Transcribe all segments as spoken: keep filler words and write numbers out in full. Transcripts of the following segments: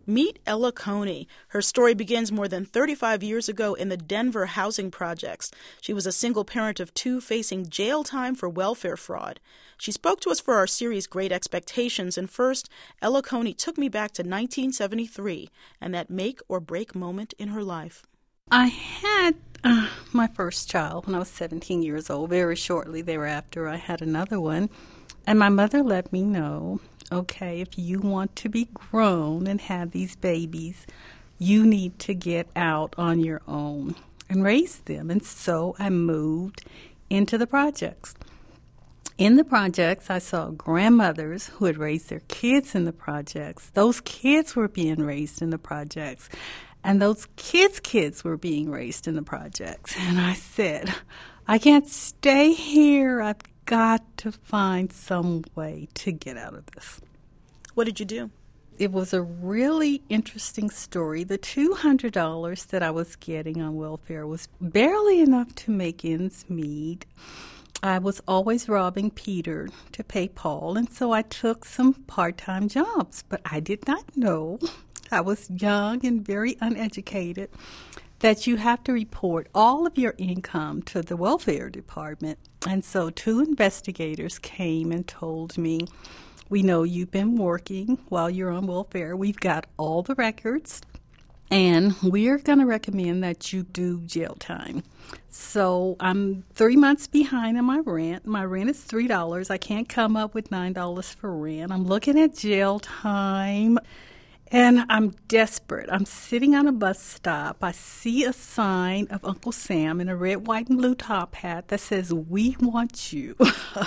Meet Ella Coney. Her story begins more than thirty-five years ago in the Denver housing projects. She was a single parent of two facing jail time for welfare fraud. She spoke to us for our series Great Expectations, and first, Ella Coney took me back to nineteen seventy-three and that make or break moment in her life. I had uh, my first child when I was seventeen years old. Very shortly thereafter, I had another one, and my mother let me know, okay, if you want to be grown and have these babies, you need to get out on your own and raise them. And so I moved into the projects. In the projects, I saw grandmothers who had raised their kids in the projects. Those kids were being raised in the projects. And those kids' kids were being raised in the projects. And I said, I can't stay here. I've got to find some way to get out of this. What did you do? It was a really interesting story. The two hundred dollars that I was getting on welfare was barely enough to make ends meet. I was always robbing Peter to pay Paul, and so I took some part-time jobs. But I did not know, I was young and very uneducated, that you have to report all of your income to the welfare department. And so two investigators came and told me, we know you've been working while you're on welfare. We've got all the records, and we're going to recommend that you do jail time. So I'm three months behind on my rent. My rent is three dollars. I can't come up with nine dollars for rent. I'm looking at jail time. And I'm desperate. I'm sitting on a bus stop. I see a sign of Uncle Sam in a red, white, and blue top hat that says, "We want you."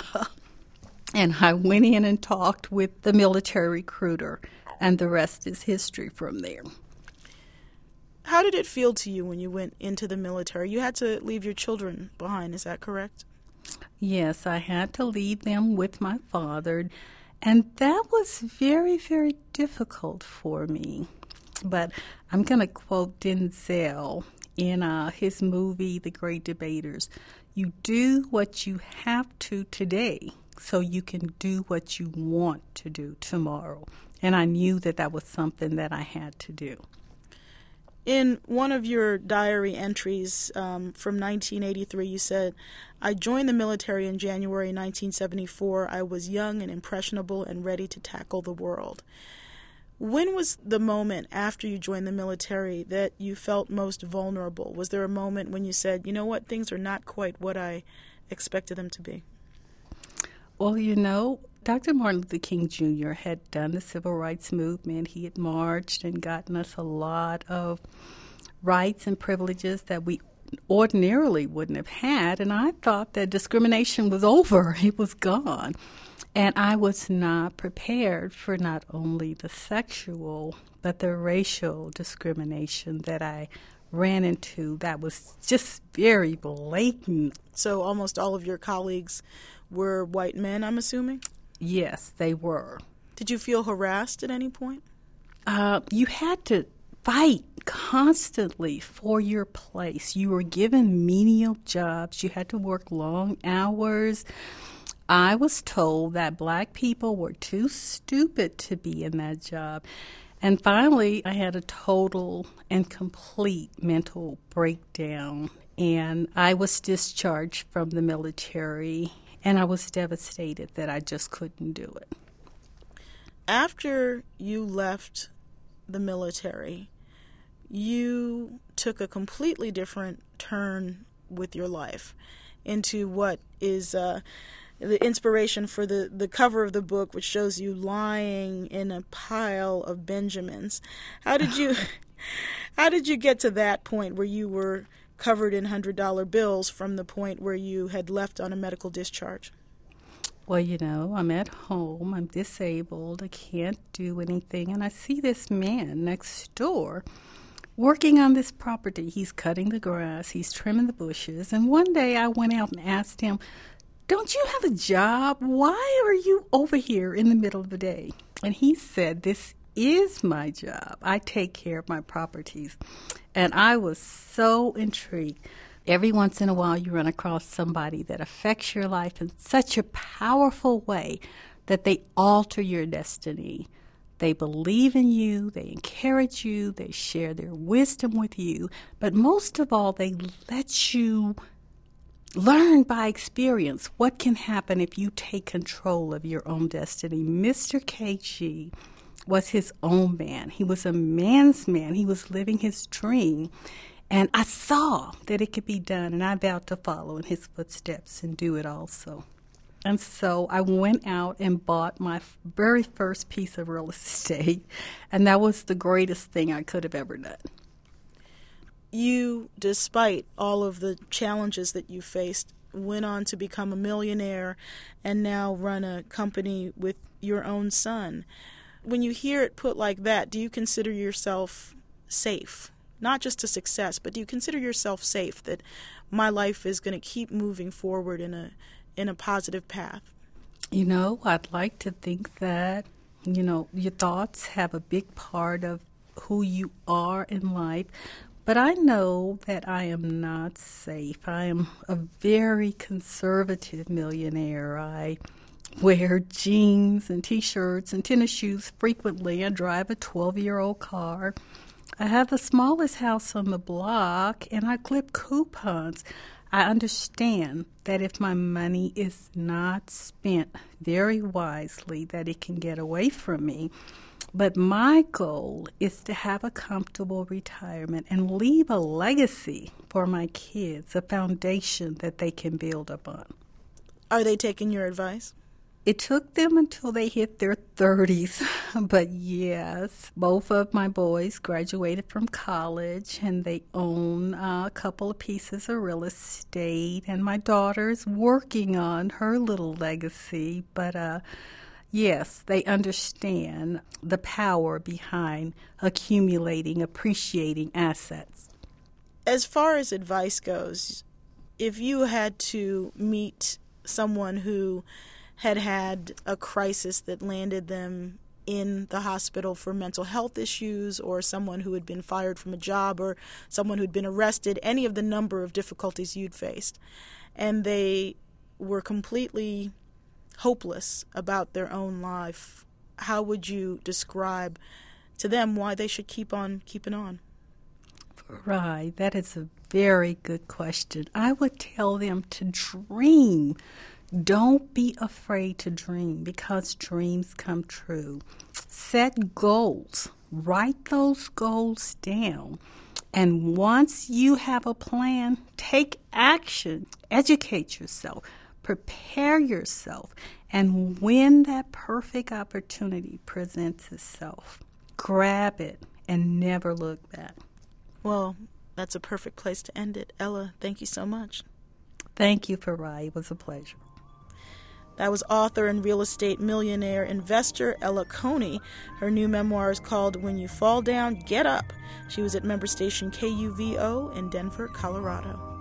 And I went in and talked with the military recruiter, and the rest is history from there. How did it feel to you when you went into the military? You had to leave your children behind, is that correct? Yes, I had to leave them with my father. And that was very, very difficult for me. But I'm going to quote Denzel in uh, his movie, The Great Debaters. You do what you have to today so you can do what you want to do tomorrow. And I knew that that was something that I had to do. In one of your diary entries um, from nineteen eighty-three, you said, I joined the military in January nineteen seventy-four. I was young and impressionable and ready to tackle the world. When was the moment after you joined the military that you felt most vulnerable? Was there a moment when you said, you know what, things are not quite what I expected them to be? Well, you know, Doctor Martin Luther King Junior had done the civil rights movement. He had marched and gotten us a lot of rights and privileges that we ordinarily wouldn't have had. And I thought that discrimination was over. It was gone. And I was not prepared for not only the sexual, but the racial discrimination that I ran into that was just very blatant. So almost all of your colleagues were white men, I'm assuming? Yes, they were. Did you feel harassed at any point? Uh, you had to fight constantly for your place. You were given menial jobs. You had to work long hours. I was told that black people were too stupid to be in that job. And finally, I had a total and complete mental breakdown. And I was discharged from the military. And I was devastated that I just couldn't do it. After you left the military, you took a completely different turn with your life into what is uh, the inspiration for the, the cover of the book, which shows you lying in a pile of Benjamins. How did you, how did you get to that point where you were covered in one hundred dollar bills from the point where you had left on a medical discharge? Well, you know, I'm at home, I'm disabled, I can't do anything, and I see this man next door working on this property. He's cutting the grass, he's trimming the bushes, and one day I went out and asked him, don't you have a job? Why are you over here in the middle of the day? And he said, this is my job. I take care of my properties. And I was so intrigued. Every once in a while you run across somebody that affects your life in such a powerful way that they alter your destiny. They believe in you, they encourage you, they share their wisdom with you, but most of all, they let you learn by experience what can happen if you take control of your own destiny. Mister K G was his own man. He was a man's man. He was living his dream. And I saw that it could be done, and I vowed to follow in his footsteps and do it also. And so I went out and bought my very first piece of real estate, and that was the greatest thing I could have ever done. You, despite all of the challenges that you faced, went on to become a millionaire and now run a company with your own son. When you hear it put like that, do you consider yourself safe? Not just to success, but do you consider yourself safe that my life is going to keep moving forward in a in a positive path? You know, I'd like to think that, you know, your thoughts have a big part of who you are in life. But I know that I am not safe. I am a very conservative millionaire. I wear jeans and T-shirts and tennis shoes frequently. I drive a twelve-year-old car. I have the smallest house on the block, and I clip coupons. I understand that if my money is not spent very wisely, that it can get away from me. But my goal is to have a comfortable retirement and leave a legacy for my kids, a foundation that they can build upon. Are they taking your advice? It took them until they hit their thirties, but yes, both of my boys graduated from college and they own uh, a couple of pieces of real estate, and my daughter's working on her little legacy, but uh, yes, they understand the power behind accumulating, appreciating assets. As far as advice goes, if you had to meet someone who had had a crisis that landed them in the hospital for mental health issues, or someone who had been fired from a job, or someone who'd been arrested, any of the number of difficulties you'd faced, and they were completely hopeless about their own life, how would you describe to them why they should keep on keeping on? Right, that is a very good question. I would tell them to dream. Don't be afraid to dream, because dreams come true. Set goals. Write those goals down. And once you have a plan, take action. Educate yourself. Prepare yourself. And when that perfect opportunity presents itself, grab it and never look back. Well, that's a perfect place to end it. Ella, thank you so much. Thank you, Farai. It was a pleasure. That was author and real estate millionaire investor Ella Coney. Her new memoir is called When You Fall Down, Get Up. She was at member station K U V O in Denver, Colorado.